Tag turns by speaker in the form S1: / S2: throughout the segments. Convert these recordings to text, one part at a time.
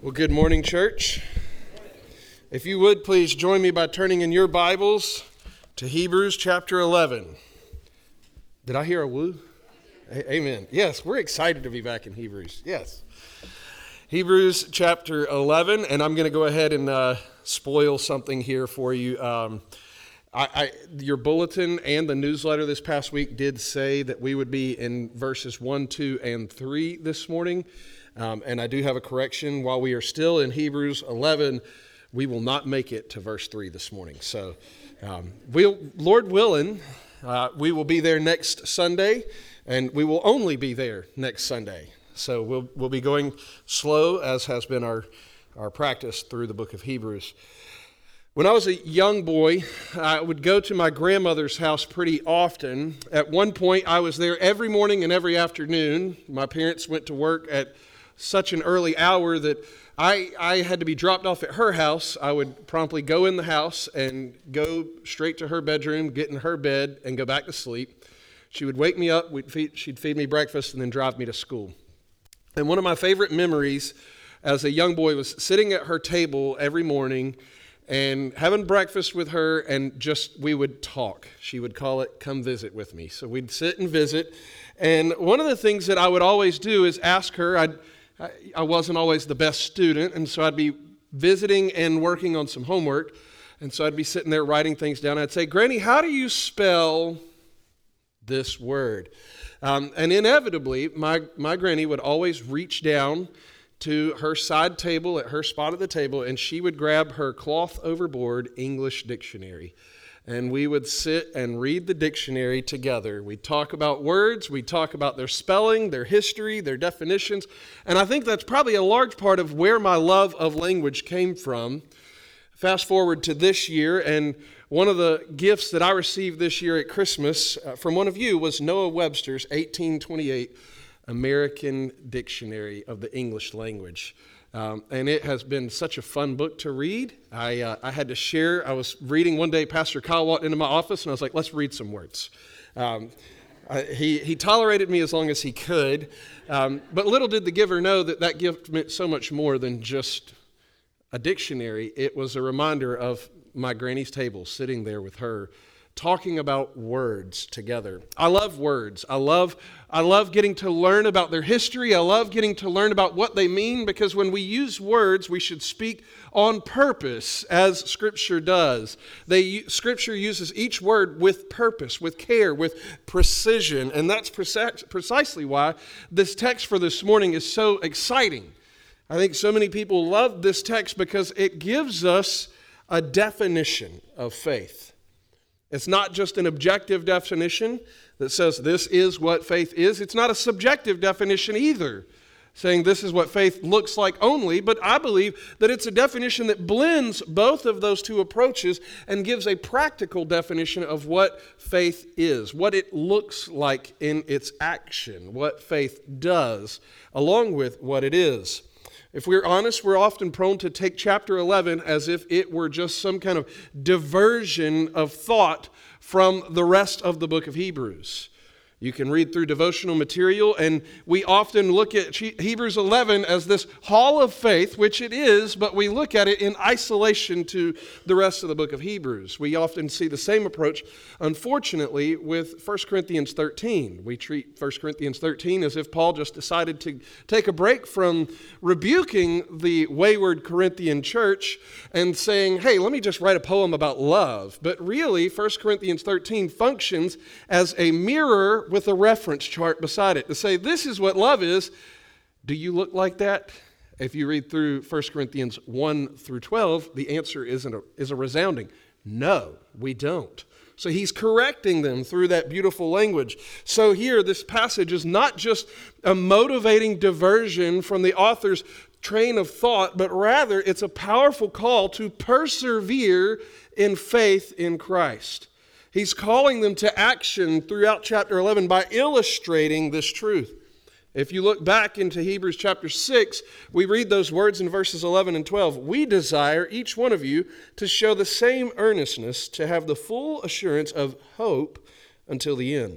S1: Well, good morning, church. If you would, please join me by turning in your Bibles to Hebrews chapter 11. Did I hear a woo? Amen. Yes, we're excited to be back in Hebrews. Yes. Hebrews chapter 11, and I'm going to go ahead and spoil something here for you. Your bulletin and the newsletter this past week did say that we would be in verses 1, 2, and 3 this morning. And I do have a correction. While we are still in Hebrews 11, we will not make it to verse 3 this morning. So, Lord willing, we will be there next Sunday, and we will only be there next Sunday. So we'll be going slow, as has been our practice through the book of Hebrews. When I was a young boy, I would go to my grandmother's house pretty often. At one point, I was there every morning and every afternoon. My parents went to work at such an early hour that I had to be dropped off at her house. I would promptly go in the house and go straight to her bedroom, get in her bed, and go back to sleep. She would wake me up, she'd feed me breakfast, and then drive me to school. And one of my favorite memories as a young boy was sitting at her table every morning and having breakfast with her, and we would talk. She would call it, "Come visit with me." So we'd sit and visit. And one of the things that I would always do is ask her, I wasn't always the best student, and so I'd be visiting and working on some homework, and so I'd be sitting there writing things down. I'd say, "Granny, how do you spell this word?" And inevitably, my granny would always reach down to her side table at her spot at the table, and she would grab her cloth overboard English dictionary. And we would sit and read the dictionary together. We'd talk about words, we'd talk about their spelling, their history, their definitions. And I think that's probably a large part of where my love of language came from. Fast forward to this year, and one of the gifts that I received this year at Christmas from one of you was Noah Webster's 1828 American Dictionary of the English Language. And it has been such a fun book to read. I had to share. I was reading one day, Pastor Kyle walked into my office, and I was like, "Let's read some words." He tolerated me as long as he could. But little did the giver know that gift meant so much more than just a dictionary. It was a reminder of my granny's table, sitting there with her, talking about words together. I love words. I love getting to learn about their history. I love getting to learn about what they mean, because when we use words, we should speak on purpose, as Scripture does. Scripture uses each word with purpose, with care, with precision, and that's precisely why this text for this morning is so exciting. I think so many people love this text because it gives us a definition of faith. It's not just an objective definition that says this is what faith is. It's not a subjective definition either, saying this is what faith looks like only, but I believe that it's a definition that blends both of those two approaches and gives a practical definition of what faith is, what it looks like in its action, what faith does, along with what it is. If we're honest, we're often prone to take chapter 11 as if it were just some kind of diversion of thought from the rest of the book of Hebrews. You can read through devotional material, and we often look at Hebrews 11 as this hall of faith, which it is, but we look at it in isolation to the rest of the book of Hebrews. We often see the same approach, unfortunately, with 1 Corinthians 13. We treat 1 Corinthians 13 as if Paul just decided to take a break from rebuking the wayward Corinthian church and saying, "Hey, let me just write a poem about love." But really, 1 Corinthians 13 functions as a mirror with a reference chart beside it to say, this is what love is. Do you look like that? If you read through 1 Corinthians 1 through 12, the answer is a resounding no, we don't. So he's correcting them through that beautiful language. So here, this passage is not just a motivating diversion from the author's train of thought, but rather it's a powerful call to persevere in faith in Christ. He's calling them to action throughout chapter 11 by illustrating this truth. If you look back into Hebrews chapter 6, we read those words in verses 11 and 12. "We desire each one of you to show the same earnestness, to have the full assurance of hope until the end,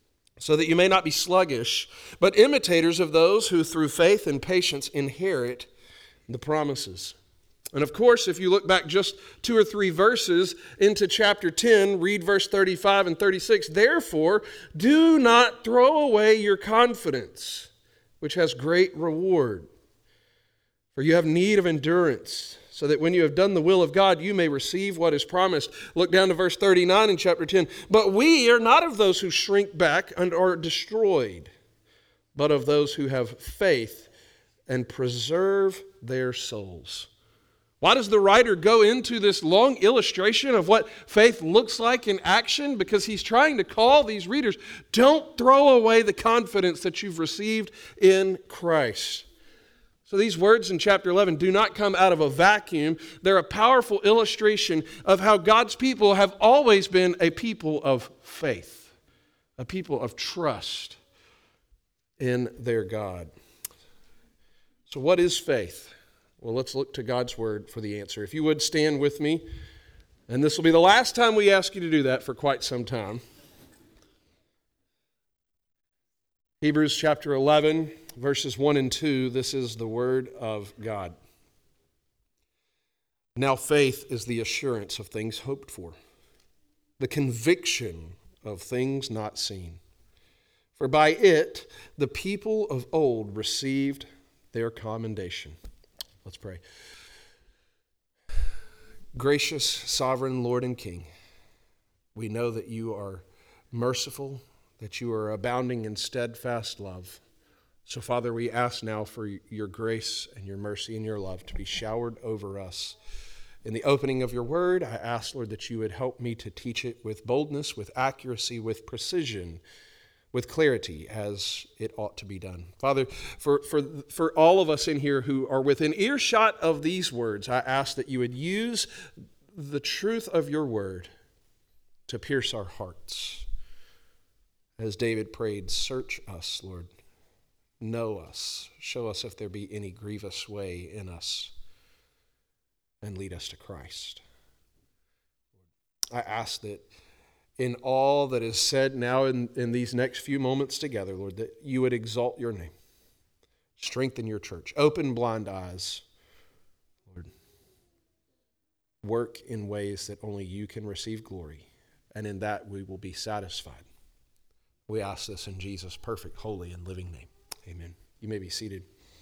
S1: so that you may not be sluggish, but imitators of those who through faith and patience inherit the promises. And of course, if you look back just 2 or 3 verses into chapter 10, read verse 35 and 36. Therefore, do not throw away your confidence, which has great reward. For you have need of endurance, so that when you have done the will of God, you may receive what is promised. Look down to verse 39 in chapter 10. But we are not of those who shrink back and are destroyed, but of those who have faith and preserve their souls. Why does the writer go into this long illustration of what faith looks like in action? Because he's trying to call these readers, don't throw away the confidence that you've received in Christ. So these words in chapter 11 do not come out of a vacuum. They're a powerful illustration of how God's people have always been a people of faith, a people of trust in their God. So what is faith? Well, let's look to God's word for the answer. If you would stand with me, and this will be the last time we ask you to do that for quite some time. Hebrews chapter 11, verses 1 and 2, this is the word of God. Now faith is the assurance of things hoped for, the conviction of things not seen. For by it the people of old received their commendation. Let's pray. Gracious, sovereign Lord and King, we know that you are merciful, that you are abounding in steadfast love. So, Father, we ask now for your grace and your mercy and your love to be showered over us. In the opening of your word, I ask, Lord, that you would help me to teach it with boldness, with accuracy, with precision, with clarity as it ought to be done. Father, for all of us in here who are within earshot of these words, I ask that you would use the truth of your word to pierce our hearts. As David prayed, search us, Lord. Know us. Show us if there be any grievous way in us, and lead us to Christ. I ask that in all that is said now in these next few moments together, Lord, that you would exalt your name, strengthen your church, open blind eyes, Lord. Work in ways that only you can receive glory, and in that we will be satisfied. We ask this in Jesus' perfect, holy, and living name. Amen. You may be seated.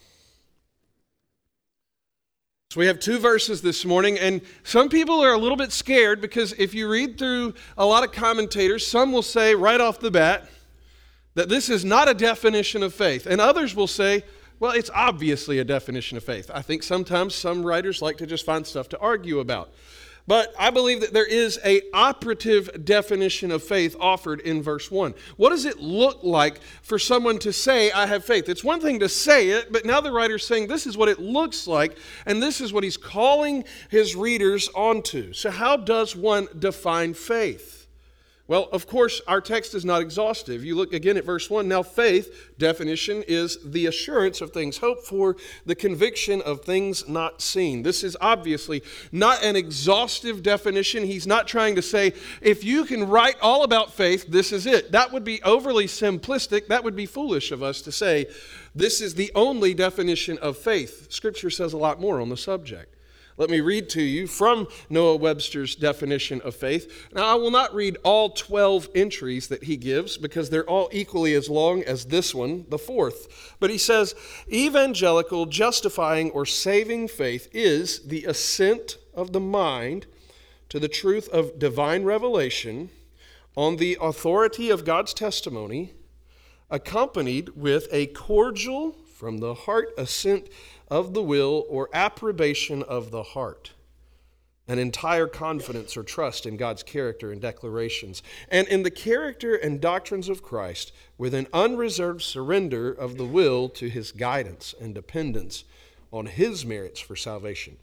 S1: So we have 2 verses this morning, and some people are a little bit scared because if you read through a lot of commentators, some will say right off the bat that this is not a definition of faith, and others will say, well, it's obviously a definition of faith. I think sometimes some writers like to just find stuff to argue about. But I believe that there is an operative definition of faith offered in verse 1. What does it look like for someone to say, I have faith? It's one thing to say it, but now the writer's saying this is what it looks like, and this is what he's calling his readers onto. So how does one define faith? Well, of course, our text is not exhaustive. You look again at verse 1. Now, faith, definition, is the assurance of things hoped for, the conviction of things not seen. This is obviously not an exhaustive definition. He's not trying to say, if you can write all about faith, this is it. That would be overly simplistic. That would be foolish of us to say, this is the only definition of faith. Scripture says a lot more on the subject. Let me read to you from Noah Webster's definition of faith. Now, I will not read all 12 entries that he gives because they're all equally as long as this one, the 4th. But he says, evangelical, justifying, or saving faith is the assent of the mind to the truth of divine revelation on the authority of God's testimony, accompanied with a cordial, from the heart assent of the will or approbation of the heart, an entire confidence or trust in God's character and declarations, and in the character and doctrines of Christ, with an unreserved surrender of the will to his guidance and dependence on his merits for salvation.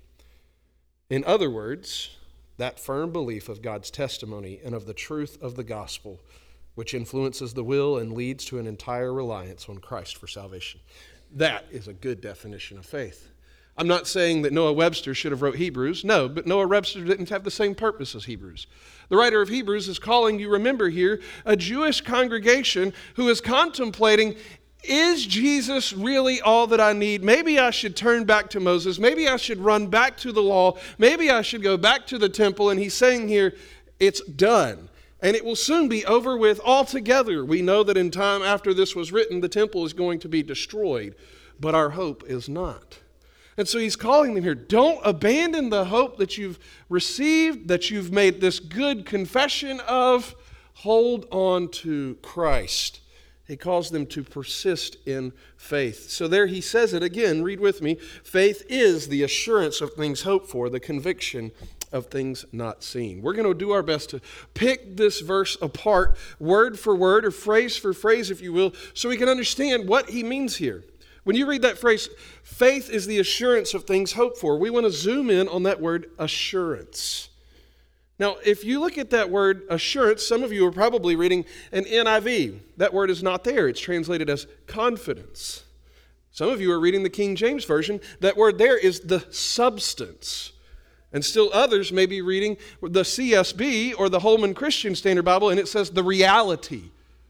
S1: In other words, that firm belief of God's testimony and of the truth of the gospel, which influences the will and leads to an entire reliance on Christ for salvation. That is a good definition of faith. I'm not saying that Noah Webster should have wrote Hebrews. No, but Noah Webster didn't have the same purpose as Hebrews. The writer of Hebrews is calling, you remember here, a Jewish congregation who is contemplating, is Jesus really all that I need? Maybe I should turn back to Moses. Maybe I should run back to the law. Maybe I should go back to the temple. And he's saying here, it's done. And it will soon be over with altogether. We know that in time after this was written, the temple is going to be destroyed. But our hope is not. And so he's calling them here, don't abandon the hope that you've received, that you've made this good confession of. Hold on to Christ. He calls them to persist in faith. So there he says it again. Read with me. Faith is the assurance of things hoped for, the conviction of things not seen. We're going to do our best to pick this verse apart, word for word, or phrase for phrase, if you will, so we can understand what he means here. When you read that phrase, faith is the assurance of things hoped for, we want to zoom in on that word assurance. Now, if you look at that word assurance, some of you are probably reading an NIV. That word is not there. It's translated as confidence. Some of you are reading the King James Version. That word there is the substance. And still others may be reading the CSB or the Holman Christian Standard Bible, and it says the reality.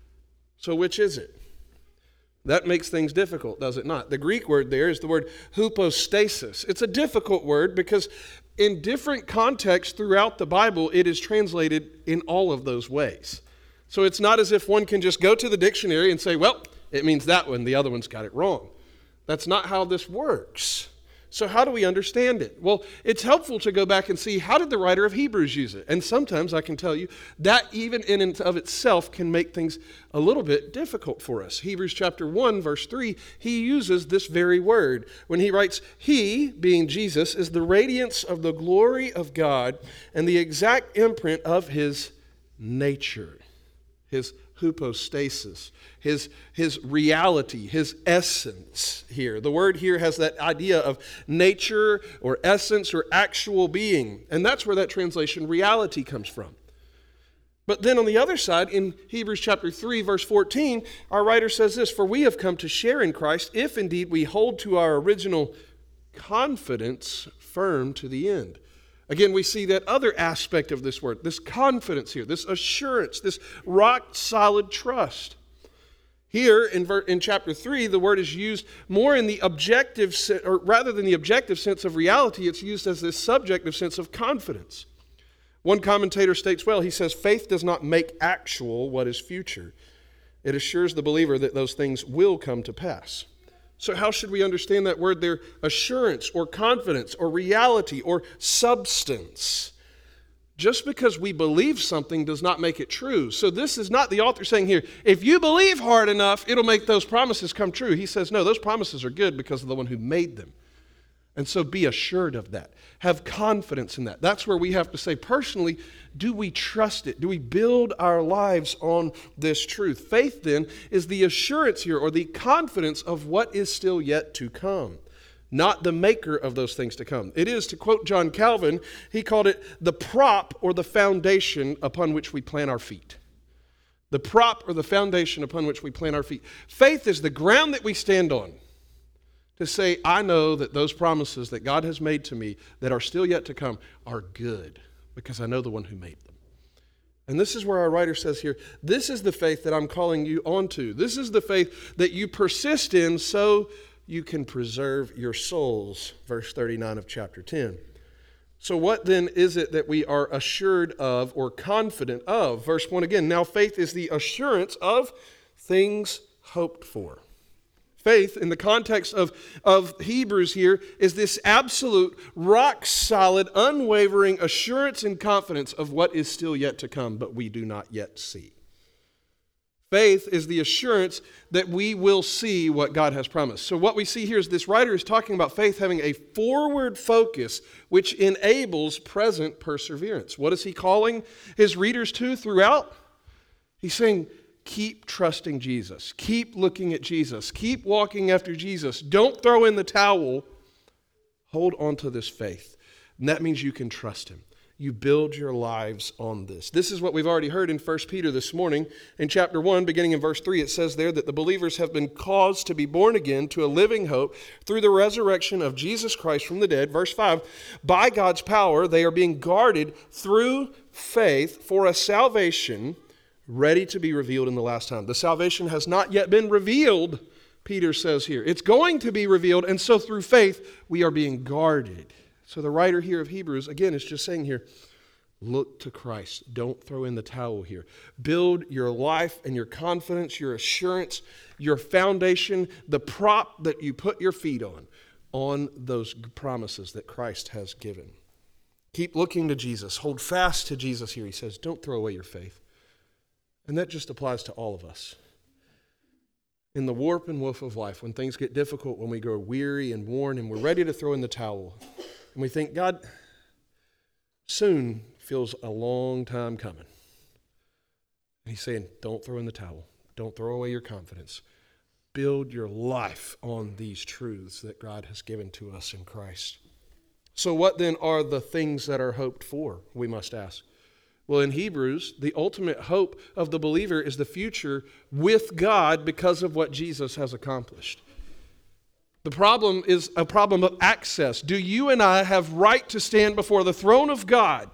S1: So which is it? That makes things difficult, does it not? The Greek word there is the word hypostasis. It's a difficult word because in different contexts throughout the Bible, it is translated in all of those ways. So it's not as if one can just go to the dictionary and say, well, it means that one, the other one's got it wrong. That's not how this works. So how do we understand it? Well, it's helpful to go back and see, how did the writer of Hebrews use it? And sometimes I can tell you that even in and of itself can make things a little bit difficult for us. Hebrews chapter 1, verse 3, he uses this very word when he writes, he, being Jesus, is the radiance of the glory of God and the exact imprint of his nature, his hypostasis, his reality, his essence here. The word here has that idea of nature or essence or actual being. And that's where that translation reality comes from. But then on the other side, in Hebrews chapter 3, verse 14, our writer says this, for we have come to share in Christ if indeed we hold to our original confidence firm to the end. Again, we see that other aspect of this word, this confidence here, this assurance, this rock-solid trust. Here in chapter 3, the word is used more in the objective, or rather than the objective sense of reality, it's used as this subjective sense of confidence. One commentator states well, he says, faith does not make actual what is future. It assures the believer that those things will come to pass. So how should we understand that word there? Assurance or confidence or reality or substance. Just because we believe something does not make it true. So this is not the author saying here, if you believe hard enough, it'll make those promises come true. He says, no, those promises are good because of the one who made them. And so be assured of that. Have confidence in that. That's where we have to say personally, do we trust it? Do we build our lives on this truth? Faith then is the assurance here or the confidence of what is still yet to come, not the maker of those things to come. It is, to quote John Calvin, he called it the prop or the foundation upon which we plant our feet. The prop or the foundation upon which we plant our feet. Faith is the ground that we stand on. To say, I know that those promises that God has made to me that are still yet to come are good because I know the one who made them. And this is where our writer says here, this is the faith that I'm calling you onto. This is the faith that you persist in so you can preserve your souls. Verse 39 of chapter 10. So what then is it that we are assured of or confident of? Verse 1 again, now faith is the assurance of things hoped for. Faith, in the context of Hebrews here, is this absolute, rock-solid, unwavering assurance and confidence of what is still yet to come, but we do not yet see. Faith is the assurance that we will see what God has promised. So what we see here is this writer is talking about faith having a forward focus, which enables present perseverance. What is he calling his readers to throughout? He's saying, keep trusting Jesus. Keep looking at Jesus. Keep walking after Jesus. Don't throw in the towel. Hold on to this faith. And that means you can trust him. You build your lives on this. This is what we've already heard in 1 Peter this morning. In chapter 1, beginning in verse 3, it says there that the believers have been caused to be born again to a living hope through the resurrection of Jesus Christ from the dead. Verse 5, by God's power, they are being guarded through faith for a salvation ready to be revealed in the last time. The salvation has not yet been revealed, Peter says here. It's going to be revealed, and so through faith, we are being guarded. So the writer here of Hebrews, again, is just saying here, look to Christ. Don't throw in the towel here. Build your life and your confidence, your assurance, your foundation, the prop that you put your feet on those promises that Christ has given. Keep looking to Jesus. Hold fast to Jesus here. He says, don't throw away your faith. And that just applies to all of us. In the warp and woof of life, when things get difficult, when we grow weary and worn and we're ready to throw in the towel, and we think, God, soon feels a long time coming. And he's saying, don't throw in the towel. Don't throw away your confidence. Build your life on these truths that God has given to us in Christ. So what then are the things that are hoped for, we must ask? Well, in Hebrews, the ultimate hope of the believer is the future with God because of what Jesus has accomplished. The problem is a problem of access. Do you and I have right to stand before the throne of God?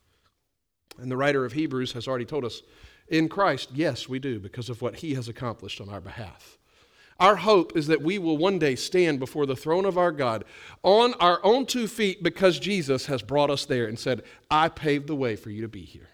S1: And the writer of Hebrews has already told us, in Christ, yes, we do, because of what he has accomplished on our behalf. Our hope is that we will one day stand before the throne of our God on our own 2 feet because Jesus has brought us there and said, I paved the way for you to be here.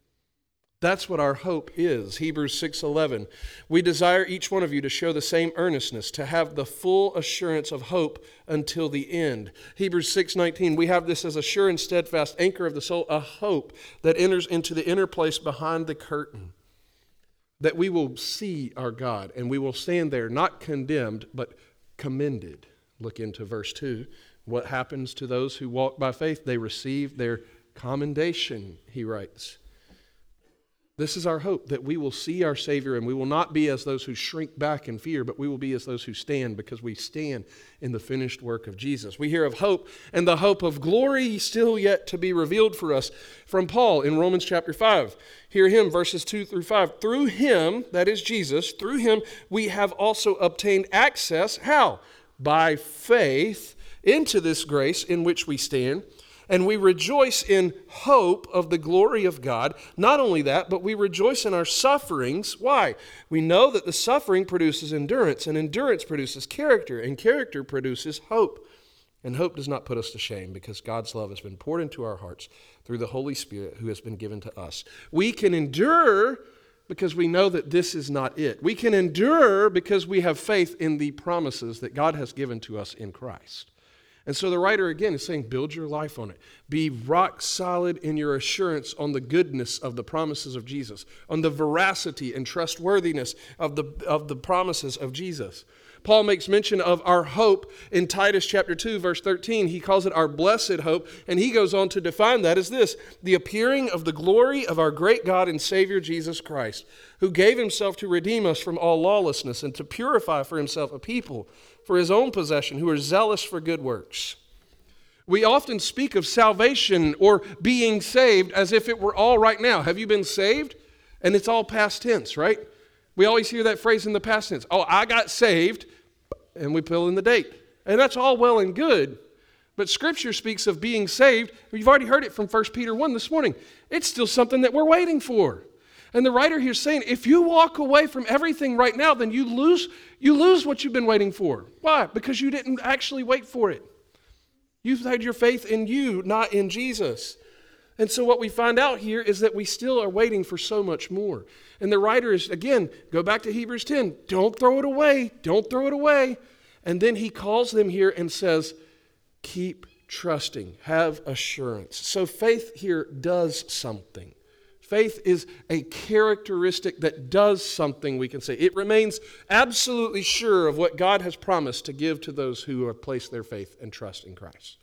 S1: That's what our hope is. Hebrews 6:11. We desire each one of you to show the same earnestness, to have the full assurance of hope until the end. Hebrews 6:19. We have this as a sure and steadfast anchor of the soul, a hope that enters into the inner place behind the curtain. That we will see our God and we will stand there not condemned but commended. Look into verse 2. What happens to those who walk by faith? They receive their commendation, he writes. This is our hope, that we will see our Savior and we will not be as those who shrink back in fear, but we will be as those who stand because we stand in the finished work of Jesus. We hear of hope and the hope of glory still yet to be revealed for us from Paul in Romans chapter 5. Hear him, verses 2 through 5. Through him, that is Jesus, through him we have also obtained access. How? By faith into this grace in which we stand. And we rejoice in hope of the glory of God. Not only that, but we rejoice in our sufferings. Why? We know that the suffering produces endurance, and endurance produces character, and character produces hope. And hope does not put us to shame because God's love has been poured into our hearts through the Holy Spirit who has been given to us. We can endure because we know that this is not it. We can endure because we have faith in the promises that God has given to us in Christ. And so the writer again is saying, build your life on it. Be rock solid in your assurance on the goodness of the promises of Jesus, on the veracity and trustworthiness of the promises of Jesus. Paul makes mention of our hope in Titus chapter 2, verse 13. He calls it our blessed hope, and he goes on to define that as this: the appearing of the glory of our great God and Savior Jesus Christ, who gave himself to redeem us from all lawlessness and to purify for himself a people for his own possession who are zealous for good works. We often speak of salvation or being saved as if it were all right now. Have you been saved? And it's all past tense, right? We always hear that phrase in the past tense. Oh, I got saved, and we fill in the date. And that's all well and good. But Scripture speaks of being saved. You've already heard it from 1 Peter 1 this morning. It's still something that we're waiting for. And the writer here is saying, if you walk away from everything right now, then you lose what you've been waiting for. Why? Because you didn't actually wait for it. You've had your faith in you, not in Jesus. And so what we find out here is that we still are waiting for so much more. And the writer is, again, go back to Hebrews 10. Don't throw it away. Don't throw it away. And then he calls them here and says, keep trusting. Have assurance. So faith here does something. Faith is a characteristic that does something, we can say. It remains absolutely sure of what God has promised to give to those who have placed their faith and trust in Christ.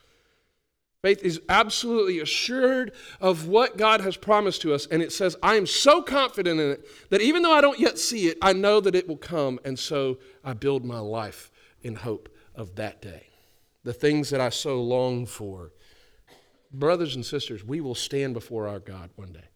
S1: Faith is absolutely assured of what God has promised to us, and it says, I am so confident in it that even though I don't yet see it, I know that it will come, and so I build my life in hope of that day. The things that I so long for. Brothers and sisters, we will stand before our God one day.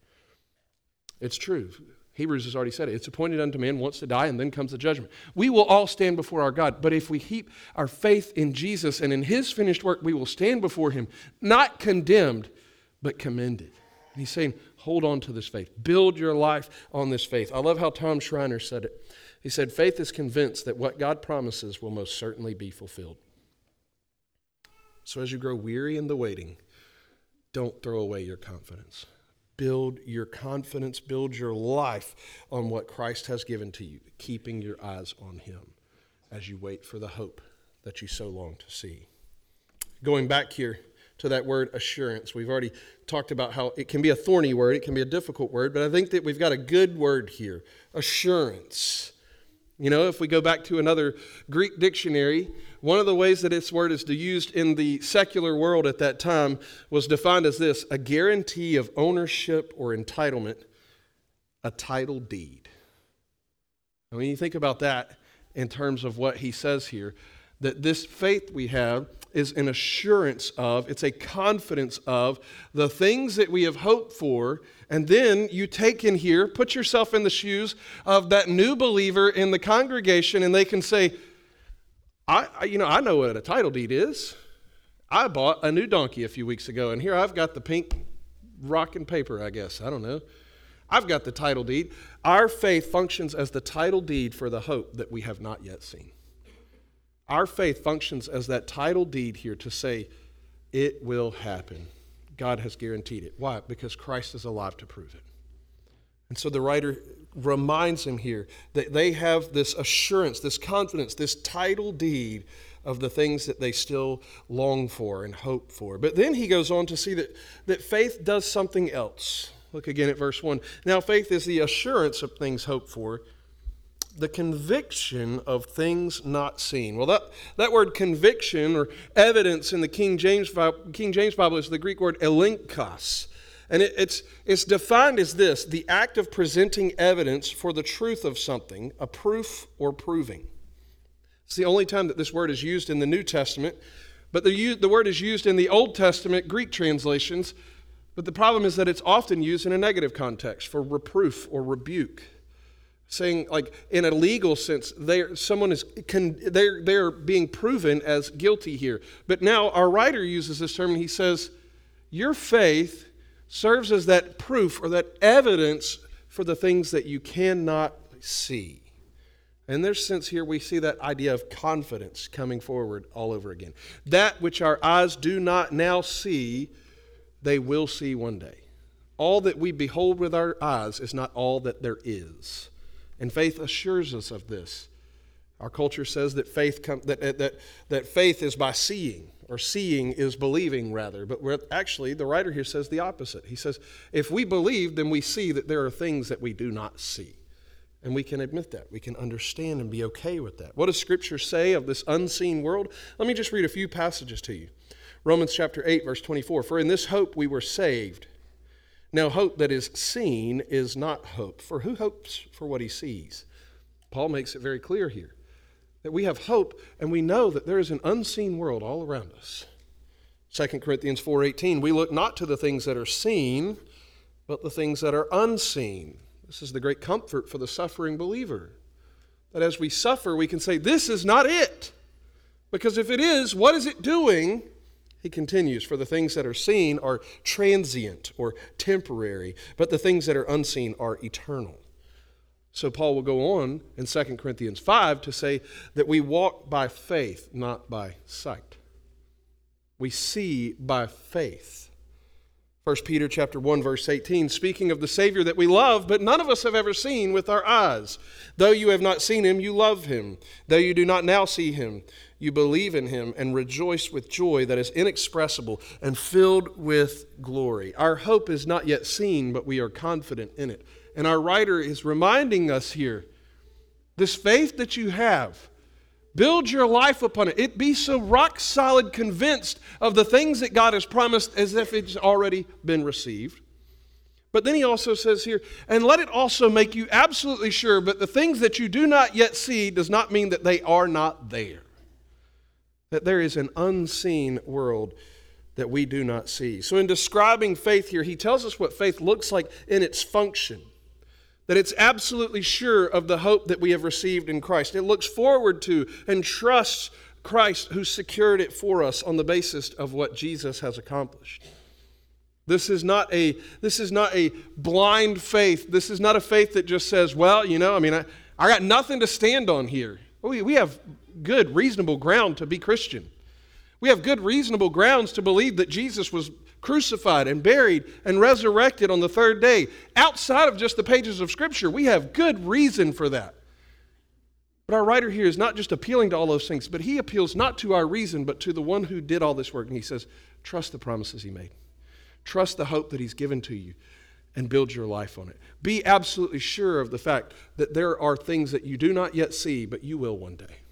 S1: It's true. Hebrews has already said it. It's appointed unto man once to die, and then comes the judgment. We will all stand before our God, but if we keep our faith in Jesus and in his finished work, we will stand before him, not condemned, but commended. And he's saying, hold on to this faith. Build your life on this faith. I love how Tom Schreiner said it. He said, faith is convinced that what God promises will most certainly be fulfilled. So as you grow weary in the waiting, don't throw away your confidence. Build your confidence, build your life on what Christ has given to you, keeping your eyes on him as you wait for the hope that you so long to see. Going back here to that word assurance, we've already talked about how it can be a thorny word, it can be a difficult word, but I think that we've got a good word here, assurance. You know, if we go back to another Greek dictionary, one of the ways that this word is used in the secular world at that time was defined as this: a guarantee of ownership or entitlement, a title deed. And when you think about that in terms of what he says here, that this faith we have is an assurance of, it's a confidence of the things that we have hoped for. And then you take in here, put yourself in the shoes of that new believer in the congregation, and they can say, I know what a title deed is. I bought a new donkey a few weeks ago, and here I've got the pink rock and paper, I guess. I don't know. I've got the title deed. Our faith functions as the title deed for the hope that we have not yet seen. Our faith functions as that title deed here to say, it will happen. God has guaranteed it. Why? Because Christ is alive to prove it. And so the writer reminds him here that they have this assurance, this confidence, this title deed of the things that they still long for and hope for. But then he goes on to see that faith does something else. Look again at verse 1. Now faith is the assurance of things hoped for, the conviction of things not seen. Well, that word conviction or evidence in the King James Bible is the Greek word elenkos. And it's defined as this: the act of presenting evidence for the truth of something, a proof or proving. It's the only time that this word is used in the New Testament, but the word is used in the Old Testament Greek translations. But the problem is that it's often used in a negative context for reproof or rebuke. Saying, like, in a legal sense, they're being proven as guilty here. But now our writer uses this term, and he says, your faith serves as that proof or that evidence for the things that you cannot see. In this sense here, we see that idea of confidence coming forward all over again. That which our eyes do not now see, they will see one day. All that we behold with our eyes is not all that there is. And faith assures us of this. Our culture says that faith is by seeing, or seeing is believing, rather. But actually, the writer here says the opposite. He says, if we believe, then we see that there are things that we do not see. And we can admit that. We can understand and be okay with that. What does Scripture say of this unseen world? Let me just read a few passages to you. Romans chapter 8, verse 24. For in this hope we were saved. Now, hope that is seen is not hope, for who hopes for what he sees? Paul makes it very clear here that we have hope, and we know that there is an unseen world all around us. 2 Corinthians 4:18, we look not to the things that are seen, but the things that are unseen. This is the great comfort for the suffering believer, that as we suffer, we can say, this is not it. Because if it is, what is it doing? He continues, for the things that are seen are transient or temporary, but the things that are unseen are eternal. So Paul will go on in 2 Corinthians 5 to say that we walk by faith, not by sight. We see by faith. 1 Peter chapter 1, verse 18, speaking of the Savior that we love, but none of us have ever seen with our eyes. Though you have not seen him, you love him. Though you do not now see him, you believe in him and rejoice with joy that is inexpressible and filled with glory. Our hope is not yet seen, but we are confident in it. And our writer is reminding us here, this faith that you have, build your life upon it. It be so rock solid convinced of the things that God has promised as if it's already been received. But then he also says here, and let it also make you absolutely sure, but the things that you do not yet see does not mean that they are not there. That there is an unseen world that we do not see. So in describing faith here, he tells us what faith looks like in its function. That it's absolutely sure of the hope that we have received in Christ. It looks forward to and trusts Christ who secured it for us on the basis of what Jesus has accomplished. This is not a blind faith. This is not a faith that just says, well, I got nothing to stand on here. We have good, reasonable ground to be Christian. We have good, reasonable grounds to believe that Jesus was crucified and buried and resurrected on the third day. Outside of just the pages of Scripture, we have good reason for that. But our writer here is not just appealing to all those things, but he appeals not to our reason, but to the one who did all this work. And he says, trust the promises he made. Trust the hope that he's given to you and build your life on it. Be absolutely sure of the fact that there are things that you do not yet see, but you will one day.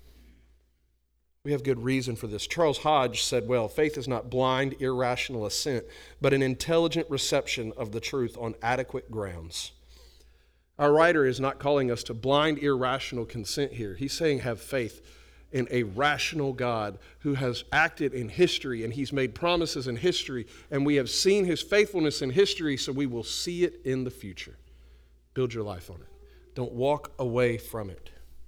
S1: We have good reason for this. Charles Hodge said, well, faith is not blind, irrational assent, but an intelligent reception of the truth on adequate grounds. Our writer is not calling us to blind, irrational consent here. He's saying have faith in a rational God who has acted in history, and he's made promises in history, and we have seen his faithfulness in history, so we will see it in the future. Build your life on it. Don't walk away from it.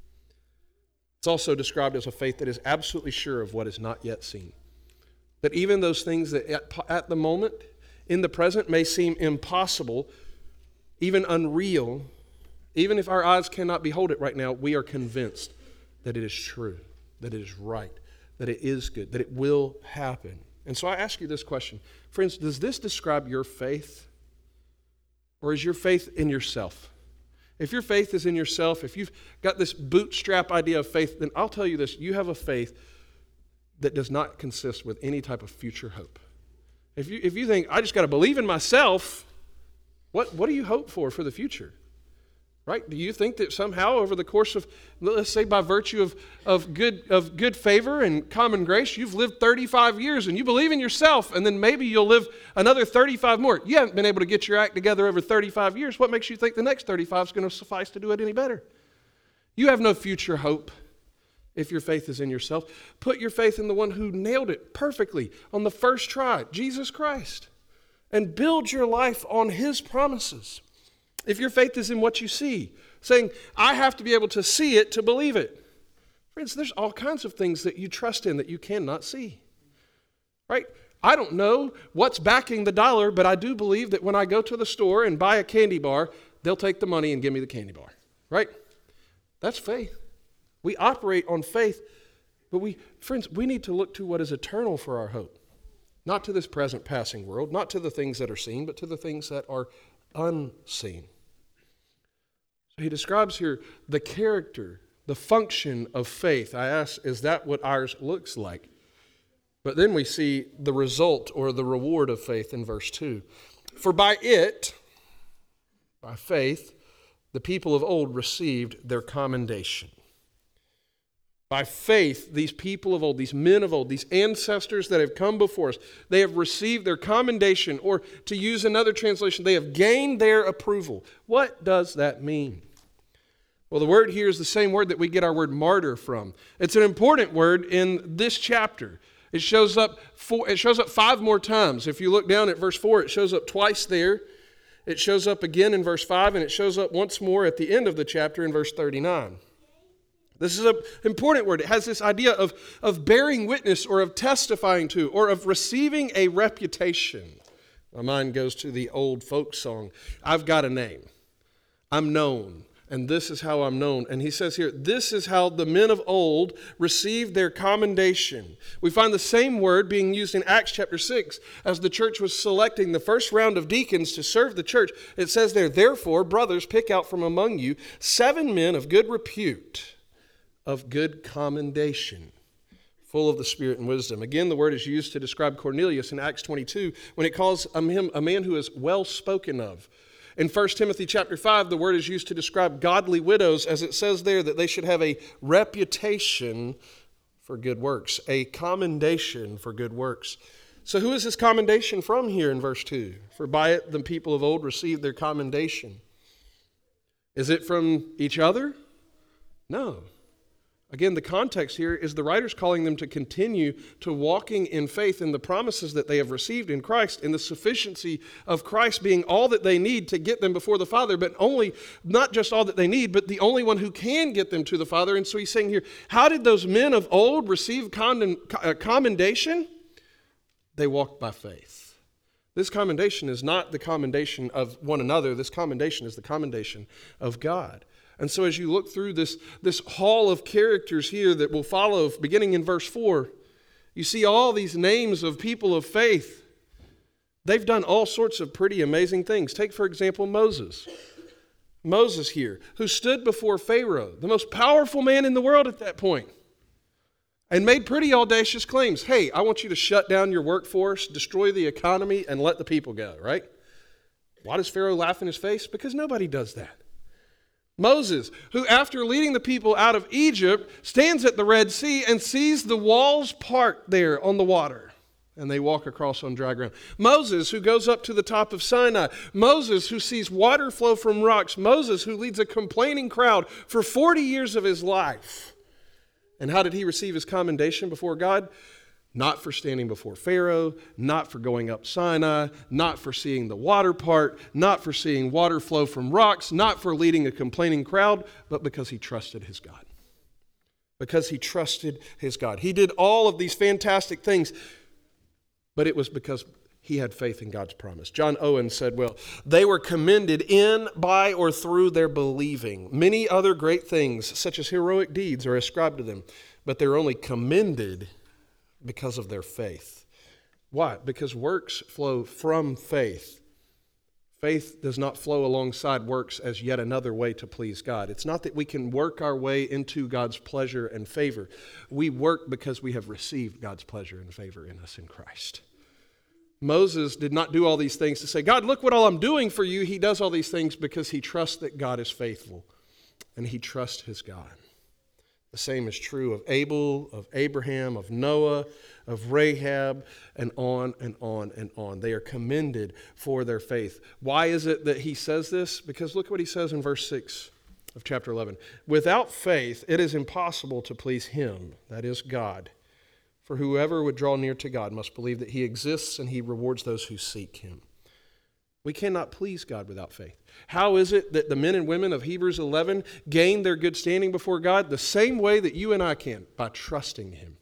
S1: It's also described as a faith that is absolutely sure of what is not yet seen. That even those things that at the moment, in the present, may seem impossible, even unreal, even if our eyes cannot behold it right now, we are convinced that it is true, that it is right, that it is good, that it will happen. And so I ask you this question. Friends, does this describe your faith? Or is your faith in yourself? If your faith is in yourself, if you've got this bootstrap idea of faith, then I'll tell you this, you have a faith that does not consist with any type of future hope. If you think, I just got to believe in myself, what do you hope for the future? Right? Do you think that somehow over the course of, let's say by virtue of good favor and common grace, you've lived 35 years and you believe in yourself, and then maybe you'll live another 35 more. You haven't been able to get your act together over 35 years. What makes you think the next 35 is going to suffice to do it any better? You have no future hope if your faith is in yourself. Put your faith in the one who nailed it perfectly on the first try, Jesus Christ, and build your life on his promises. If your faith is in what you see, saying, I have to be able to see it to believe it. Friends, there's all kinds of things that you trust in that you cannot see. Right? I don't know what's backing the dollar, but I do believe that when I go to the store and buy a candy bar, they'll take the money and give me the candy bar. Right? That's faith. We operate on faith, but friends, we need to look to what is eternal for our hope. Not to this present passing world, not to the things that are seen, but to the things that are unseen. So he describes here the character, the function of faith. I ask, is that what ours looks like? But then we see the result or the reward of faith in verse 2. For by faith, the people of old received their commendation. By faith, these people of old, these men of old, these ancestors that have come before us, they have received their commendation, or to use another translation, they have gained their approval. What does that mean? Well, the word here is the same word that we get our word martyr from. It's an important word in this chapter. It shows up 5 more times. If you look down at verse 4, it shows up twice there. It shows up again in verse 5, and it shows up once more at the end of the chapter in verse 39. This is an important word. It has this idea of bearing witness or of testifying to or of receiving a reputation. My mind goes to the old folk song, I've got a name. I'm known, and this is how I'm known. And he says here, this is how the men of old received their commendation. We find the same word being used in Acts chapter 6 as the church was selecting the first round of deacons to serve the church. It says there, therefore, brothers, pick out from among you 7 men of good repute, of good commendation, full of the Spirit and wisdom. Again, the word is used to describe Cornelius in Acts 22 when it calls him a man who is well spoken of. In 1 Timothy chapter 5, the word is used to describe godly widows, as it says there that they should have a reputation for good works, a commendation for good works. So who is this commendation from here in verse 2? For by it the people of old received their commendation. Is it from each other? No. Again, the context here is the writer's calling them to continue to walking in faith in the promises that they have received in Christ, in the sufficiency of Christ being all that they need to get them before the Father, but not just all that they need, but the only one who can get them to the Father. And so he's saying here, how did those men of old receive commendation? They walked by faith. This commendation is not the commendation of one another. This commendation is the commendation of God. And so as you look through this hall of characters here that will follow, beginning in verse 4, you see all these names of people of faith. They've done all sorts of pretty amazing things. Take, for example, Moses. Moses here, who stood before Pharaoh, the most powerful man in the world at that point, and made pretty audacious claims. Hey, I want you to shut down your workforce, destroy the economy, and let the people go, right? Why does Pharaoh laugh in his face? Because nobody does that. Moses, who after leading the people out of Egypt, stands at the Red Sea and sees the walls part there on the water, and they walk across on dry ground. Moses, who goes up to the top of Sinai. Moses, who sees water flow from rocks. Moses, who leads a complaining crowd for 40 years of his life. And how did he receive his commendation before God? Not for standing before Pharaoh, not for going up Sinai, not for seeing the water part, not for seeing water flow from rocks, not for leading a complaining crowd, but because he trusted his God. Because he trusted his God. He did all of these fantastic things, but it was because he had faith in God's promise. John Owen said, well, they were commended in, by, or through their believing. Many other great things, such as heroic deeds, are ascribed to them, but they're only commended because of their faith. Why? Because works flow from faith. Faith does not flow alongside works as yet another way to please God. It's not that we can work our way into God's pleasure and favor. We work because we have received God's pleasure and favor in us in Christ. Moses did not do all these things to say, God, look what all I'm doing for you. He does all these things because he trusts that God is faithful, and he trusts his God. The same is true of Abel, of Abraham, of Noah, of Rahab, and on and on and on. They are commended for their faith. Why is it that he says this? Because look what he says in verse 6 of chapter 11. Without faith, it is impossible to please him, that is God. For whoever would draw near to God must believe that he exists and he rewards those who seek him. We cannot please God without faith. How is it that the men and women of Hebrews 11 gain their good standing before God? The same way that you and I can, by trusting him.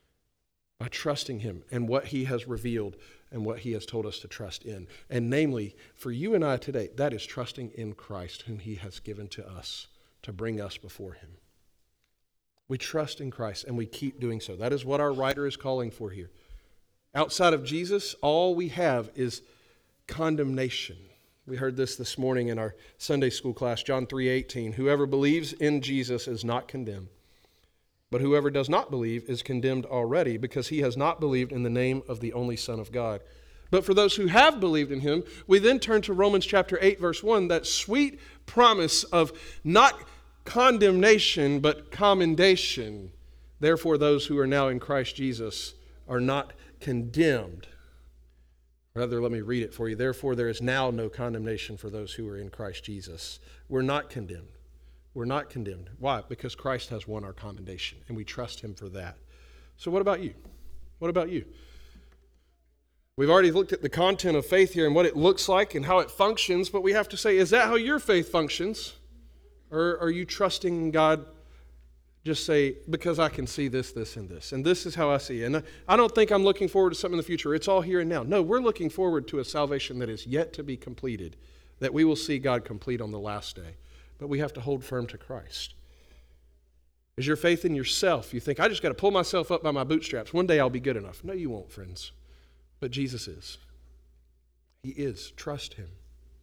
S1: By trusting him and what he has revealed and what he has told us to trust in. And namely, for you and I today, that is trusting in Christ, whom he has given to us to bring us before him. We trust in Christ, and we keep doing so. That is what our writer is calling for here. Outside of Jesus, all we have is condemnation. We heard this morning in our Sunday school class, John 3:18. Whoever believes in Jesus is not condemned, but whoever does not believe is condemned already, because he has not believed in the name of the only Son of God. But for those who have believed in him, we then turn to Romans chapter 8, verse 1, that sweet promise of not condemnation, but commendation. Therefore, those who are now in Christ Jesus are not condemned. Rather, let me read it for you. Therefore, there is now no condemnation for those who are in Christ Jesus. We're not condemned. We're not condemned. Why? Because Christ has won our commendation, and we trust him for that. So what about you? What about you? We've already looked at the content of faith here and what it looks like and how it functions, but we have to say, is that how your faith functions? Or are you trusting God, just say, because I can see this, this, and this. And this is how I see it. And I don't think I'm looking forward to something in the future. It's all here and now. No, we're looking forward to a salvation that is yet to be completed, that we will see God complete on the last day. But we have to hold firm to Christ. Is your faith in yourself? You think, I just got to pull myself up by my bootstraps. One day I'll be good enough. No, you won't, friends. But Jesus is. He is. Trust him.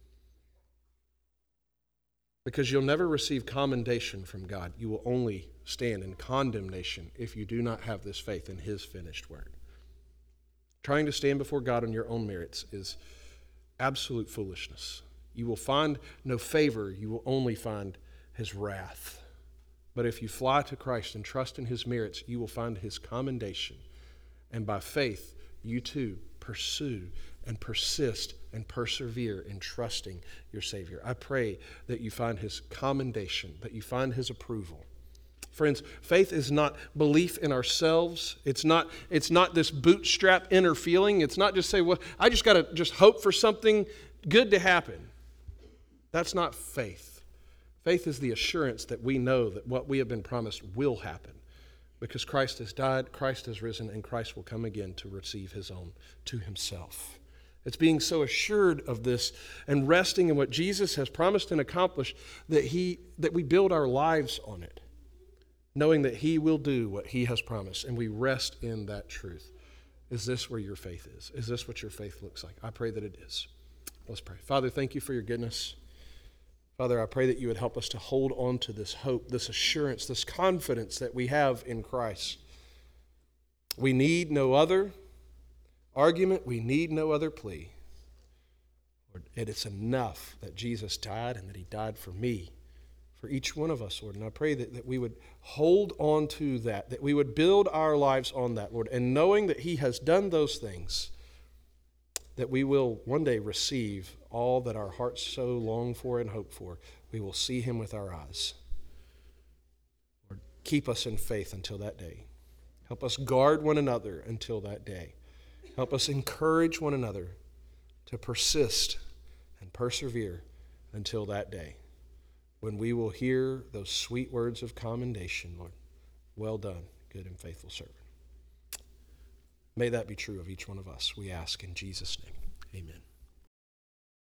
S1: Because you'll never receive commendation from God. You will only stand in condemnation if you do not have this faith in his finished work. Trying to stand before God on your own merits is absolute foolishness. You will find no favor. You will only find his wrath. But if you fly to Christ and trust in his merits, you will find his commendation. And by faith, you too pursue and persist and persevere in trusting your Savior. I pray that you find his commendation, that you find his approval. Friends, faith is not belief in ourselves. It's not this bootstrap inner feeling. It's not just say, well, I just got to just hope for something good to happen. That's not faith. Faith is the assurance that we know that what we have been promised will happen. Because Christ has died, Christ has risen, and Christ will come again to receive his own to himself. It's being so assured of this and resting in what Jesus has promised and accomplished that we build our lives on it, knowing that he will do what he has promised, and we rest in that truth. Is this where your faith is? Is this what your faith looks like? I pray that it is. Let's pray. Father, thank you for your goodness. Father, I pray that you would help us to hold on to this hope, this assurance, this confidence that we have in Christ. We need no other argument. We need no other plea. Lord, it is enough that Jesus died and that he died for me, for each one of us, Lord. And I pray that we would hold on to that we would build our lives on that, Lord. And knowing that he has done those things, that we will one day receive all that our hearts so long for and hope for. We will see him with our eyes. Lord, keep us in faith until that day. Help us guard one another until that day. Help us encourage one another to persist and persevere until that day, when we will hear those sweet words of commendation, Lord. Well done, good and faithful servant. May that be true of each one of us, we ask in Jesus' name. Amen.